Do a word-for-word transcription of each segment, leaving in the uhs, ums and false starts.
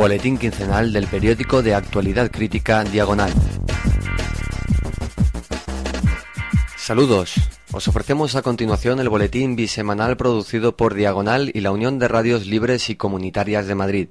Boletín quincenal del periódico de actualidad crítica Diagonal. Saludos. Os ofrecemos a continuación el boletín bisemanal producido por Diagonal y la Unión de Radios Libres y Comunitarias de Madrid.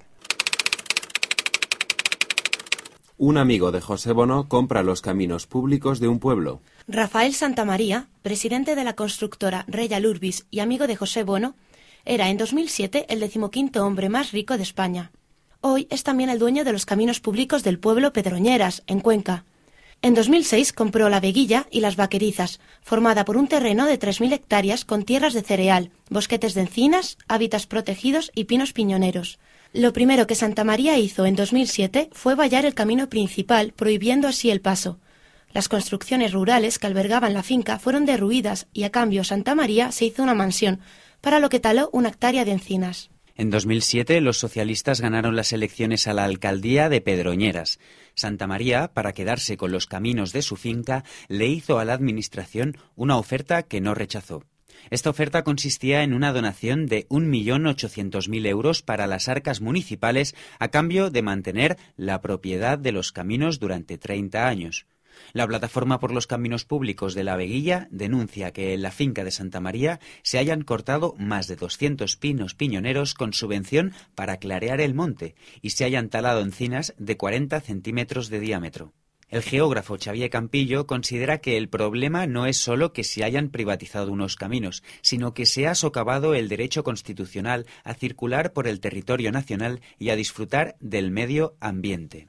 Un amigo de José Bono compra los caminos públicos de un pueblo. Rafael Santamaría, presidente de la constructora Royal Urbis y amigo de José Bono, era en dos mil siete el decimoquinto hombre más rico de España. Hoy es también el dueño de los caminos públicos del pueblo Pedroñeras, en Cuenca. En dos mil seis compró La Veguilla y Las Vaquerizas, formada por un terreno de tres mil hectáreas con tierras de cereal, bosquetes de encinas, hábitats protegidos y pinos piñoneros. Lo primero que Santamaría hizo en dos mil siete fue vallar el camino principal, prohibiendo así el paso. Las construcciones rurales que albergaban la finca fueron derruidas y a cambio Santamaría se hizo una mansión, para lo que taló una hectárea de encinas. En dos mil siete los socialistas ganaron las elecciones a la alcaldía de Pedroñeras. Santamaría, para quedarse con los caminos de su finca, le hizo a la administración una oferta que no rechazó. Esta oferta consistía en una donación de un millón ochocientos mil euros para las arcas municipales a cambio de mantener la propiedad de los caminos durante treinta años. La Plataforma por los Caminos Públicos de La Veguilla denuncia que en la finca de Santamaría se hayan cortado más de doscientos pinos piñoneros con subvención para clarear el monte y se hayan talado encinas de cuarenta centímetros de diámetro. El geógrafo Xavier Campillo considera que el problema no es solo que se hayan privatizado unos caminos, sino que se ha socavado el derecho constitucional a circular por el territorio nacional y a disfrutar del medio ambiente.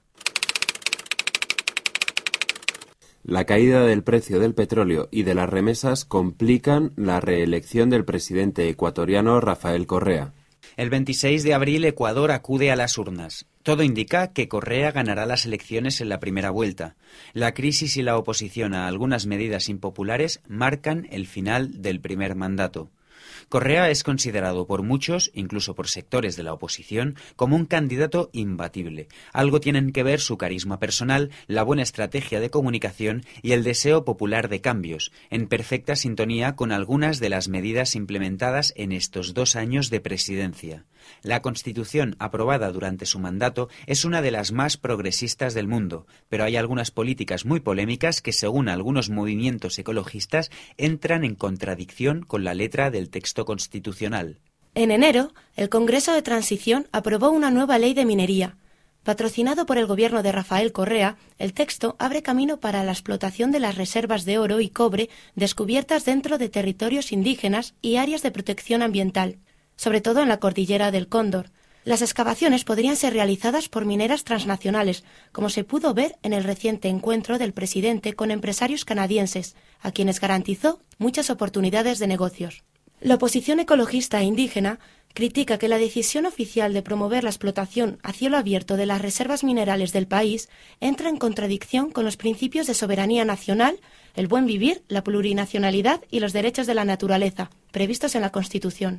La caída del precio del petróleo y de las remesas complican la reelección del presidente ecuatoriano Rafael Correa. El veintiséis de abril Ecuador acude a las urnas. Todo indica que Correa ganará las elecciones en la primera vuelta. La crisis y la oposición a algunas medidas impopulares marcan el final del primer mandato. Correa es considerado por muchos, incluso por sectores de la oposición, como un candidato imbatible. Algo tienen que ver su carisma personal, la buena estrategia de comunicación y el deseo popular de cambios, en perfecta sintonía con algunas de las medidas implementadas en estos dos años de presidencia. La Constitución aprobada durante su mandato es una de las más progresistas del mundo, pero hay algunas políticas muy polémicas que, según algunos movimientos ecologistas, entran en contradicción con la letra del texto constitucional. En enero, el Congreso de Transición aprobó una nueva ley de minería. Patrocinado por el gobierno de Rafael Correa, el texto abre camino para la explotación de las reservas de oro y cobre descubiertas dentro de territorios indígenas y áreas de protección ambiental, sobre todo en la cordillera del Cóndor. Las excavaciones podrían ser realizadas por mineras transnacionales, como se pudo ver en el reciente encuentro del presidente con empresarios canadienses, a quienes garantizó muchas oportunidades de negocios. La oposición ecologista e indígena critica que la decisión oficial de promover la explotación a cielo abierto de las reservas minerales del país entra en contradicción con los principios de soberanía nacional, el buen vivir, la plurinacionalidad y los derechos de la naturaleza, previstos en la Constitución.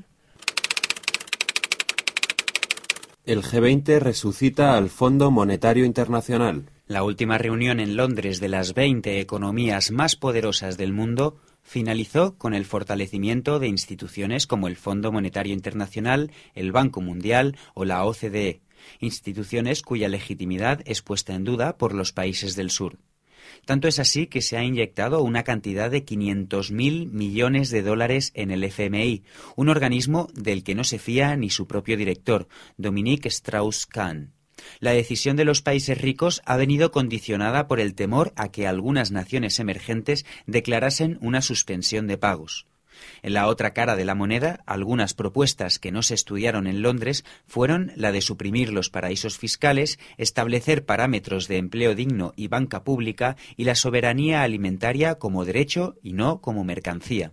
El G veinte resucita al Fondo Monetario Internacional. La última reunión en Londres de las veinte economías más poderosas del mundo finalizó con el fortalecimiento de instituciones como el Fondo Monetario Internacional, el Banco Mundial o la O C D E, instituciones cuya legitimidad es puesta en duda por los países del sur. Tanto es así que se ha inyectado una cantidad de quinientos mil millones de dólares en el F M I, un organismo del que no se fía ni su propio director, Dominique Strauss-Kahn. La decisión de los países ricos ha venido condicionada por el temor a que algunas naciones emergentes declarasen una suspensión de pagos. En la otra cara de la moneda, algunas propuestas que no se estudiaron en Londres fueron la de suprimir los paraísos fiscales, establecer parámetros de empleo digno y banca pública y la soberanía alimentaria como derecho y no como mercancía.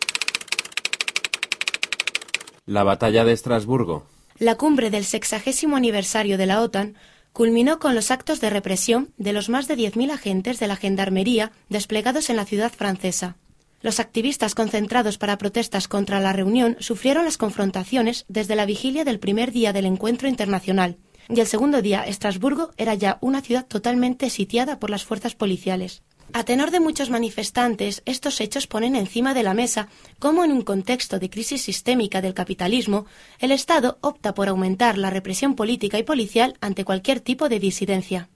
La batalla de Estrasburgo. La cumbre del sexagésimo aniversario de la OTAN culminó con los actos de represión de los más de diez mil agentes de la gendarmería desplegados en la ciudad francesa. Los activistas concentrados para protestas contra la reunión sufrieron las confrontaciones desde la vigilia del primer día del encuentro internacional, y el segundo día Estrasburgo era ya una ciudad totalmente sitiada por las fuerzas policiales. A tenor de muchos manifestantes, estos hechos ponen encima de la mesa cómo en un contexto de crisis sistémica del capitalismo, el Estado opta por aumentar la represión política y policial ante cualquier tipo de disidencia.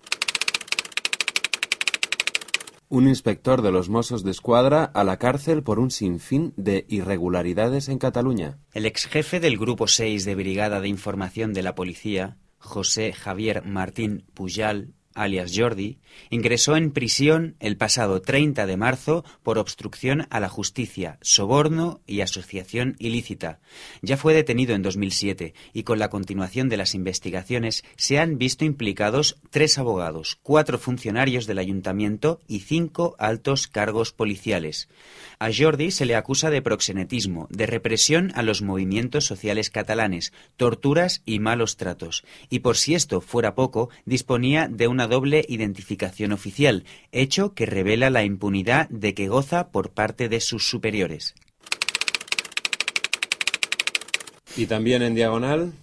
Un inspector de los Mossos d'Esquadra a la cárcel por un sinfín de irregularidades en Cataluña. El exjefe del Grupo seis de Brigada de Información de la Policía, José Javier Martín Pujal, alias Jordi, ingresó en prisión el pasado treinta de marzo por obstrucción a la justicia, soborno y asociación ilícita. Ya fue detenido en dos mil siete y con la continuación de las investigaciones se han visto implicados tres abogados, cuatro funcionarios del ayuntamiento y cinco altos cargos policiales. A Jordi se le acusa de proxenetismo, de represión a los movimientos sociales catalanes, torturas y malos tratos. Y por si esto fuera poco, disponía de una doble identificación oficial, hecho que revela la impunidad de que goza por parte de sus superiores. Y también en diagonal,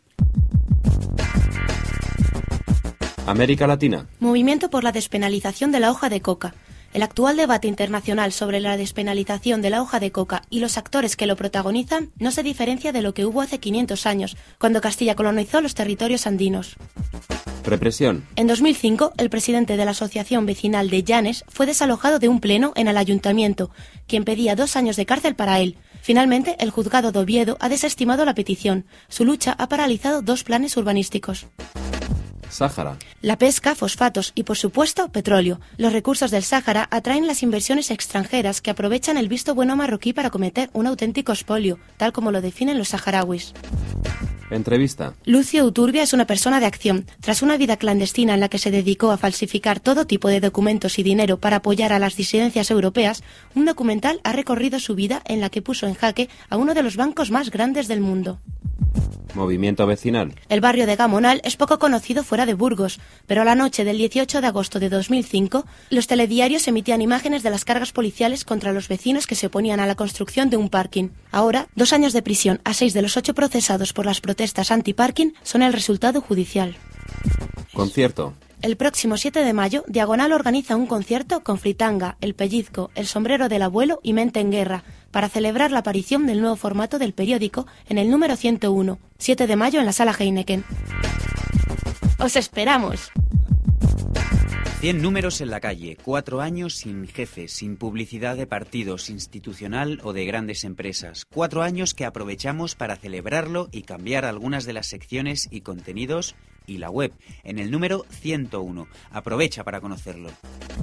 América Latina. Movimiento por la despenalización de la hoja de coca. El actual debate internacional sobre la despenalización de la hoja de coca y los actores que lo protagonizan no se diferencia de lo que hubo hace quinientos años, cuando Castilla colonizó los territorios andinos. Represión. En dos mil cinco, el presidente de la Asociación Vecinal de Llanes fue desalojado de un pleno en el ayuntamiento, quien pedía dos años de cárcel para él. Finalmente, el juzgado de Oviedo ha desestimado la petición. Su lucha ha paralizado dos planes urbanísticos. Sáhara. La pesca, fosfatos y, por supuesto, petróleo. Los recursos del Sáhara atraen las inversiones extranjeras que aprovechan el visto bueno marroquí para cometer un auténtico expolio, tal como lo definen los saharauis. Entrevista. Lucio Uturbia es una persona de acción. Tras una vida clandestina en la que se dedicó a falsificar todo tipo de documentos y dinero para apoyar a las disidencias europeas, un documental ha recorrido su vida en la que puso en jaque a uno de los bancos más grandes del mundo. Movimiento vecinal. El barrio de Gamonal es poco conocido fuera de Burgos, pero la noche del dieciocho de agosto de dos mil cinco, los telediarios emitían imágenes de las cargas policiales contra los vecinos que se oponían a la construcción de un parking. Ahora, dos años de prisión a seis de los ocho procesados por las protestas anti-parking son el resultado judicial. Concierto. El próximo siete de mayo, Diagonal organiza un concierto con Fritanga, El Pellizco, El Sombrero del Abuelo y Mente en Guerra, para celebrar la aparición del nuevo formato del periódico en el número ciento uno, siete de mayo en la Sala Heineken. ¡Os esperamos! cien números en la calle, cuatro años sin jefe, sin publicidad de partidos, institucional o de grandes empresas. Cuatro años que aprovechamos para celebrarlo y cambiar algunas de las secciones y contenidos y la web en el número ciento uno. Aprovecha para conocerlo.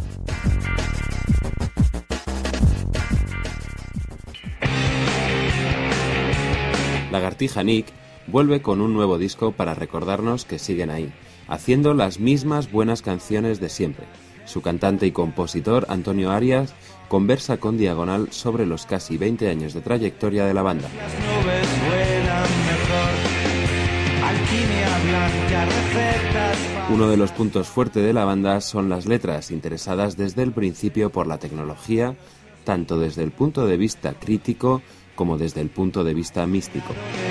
Lagartija Nick vuelve con un nuevo disco para recordarnos que siguen ahí, haciendo las mismas buenas canciones de siempre. Su cantante y compositor, Antonio Arias, conversa con Diagonal sobre los casi veinte años de trayectoria de la banda. Las nubes vuelan mejor, alquimia blanca, recetas... Uno de los puntos fuertes de la banda son las letras, interesadas desde el principio por la tecnología, tanto desde el punto de vista crítico como desde el punto de vista místico.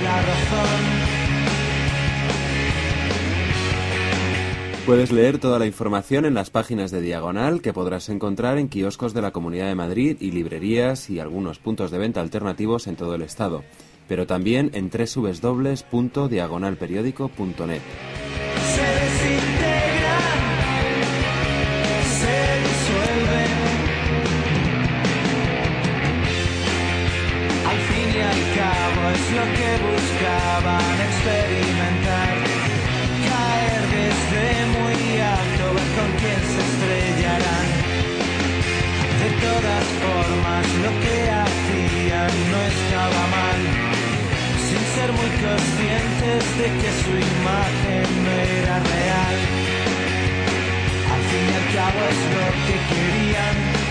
Puedes leer toda la información en las páginas de Diagonal, que podrás encontrar en kioscos de la Comunidad de Madrid y librerías y algunos puntos de venta alternativos en todo el estado, pero también en doble u doble u doble u punto diagonal periódico punto net. Se desintegran, se disuelven. Al fin y al cabo es lo que buscaban experimentar. Caer desde muy alto, ver con quién se estrellarán. De todas formas, lo que hacían no estaba mal, sin ser muy conscientes de que su imagen no era real. Al fin y al cabo es lo que querían.